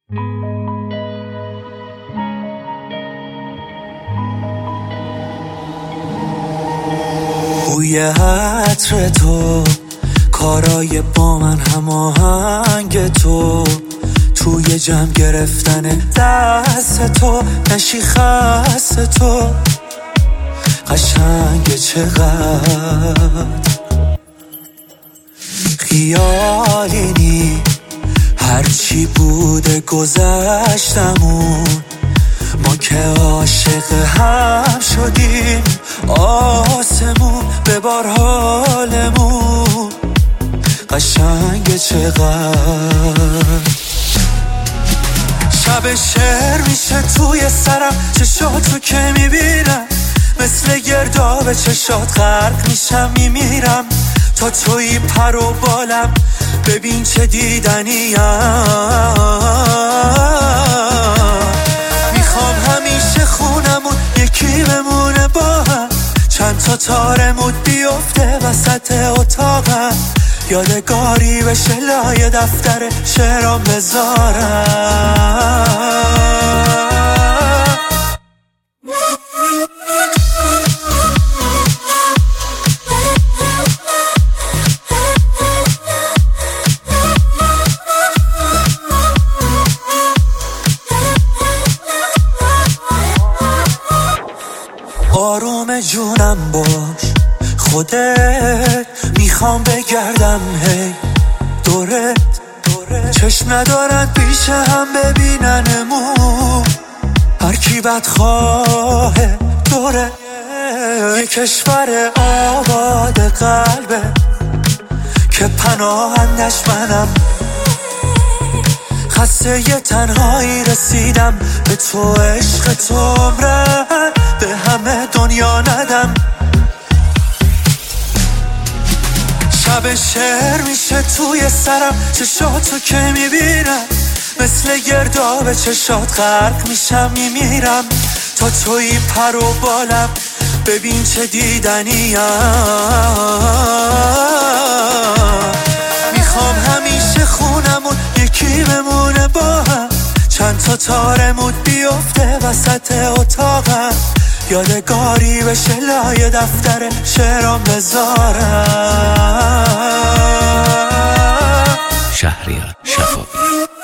بوی عطر تو، کارای با من هماهنگ تو، توی جمع گرفتن دست تو، نشی خست تو قشنگ چقدر خیالی نی هرچی بوده گذشتمون، ما که عاشق هم شدیم آسمون ببار حالمون قشنگ چقدر. شب شعر میشه توی سرم، چشاتو که میبینم مثل گرداب چشات غرق میشم میمیرم، تا توی پر و بالم ببین چه دیدنیم. میخوام همیشه خونمون یکی بمونه با هم، چند تا تارمون بیفته وسط اتاقم، یادگاری بشه لای دفتر شعرام بذارم. آروم جونم باش خودت، میخوام بگردم هی دورت، چشم ندارن پیش هم ببیننمون، هر کی بدخواه دوره. یه کشور آباد قلبه که پناهندش منم، خسته یه تنهایی رسیدم به تو، عشق تو عمرم به همه دنیا ندم. شب شعر میشه توی سرم، چشاتو که میبینم مثل گرداب چشات غرق میشم میمیرم، تا توی پر و بالم ببین چه دیدنیم. میخوام همیشه خونمون یکی بمونه با هم، چند تا تارمون بیفته وسط اتاقم، یادگاری بشه لای دفتر شعرام بذارم. شهریار شفاقی.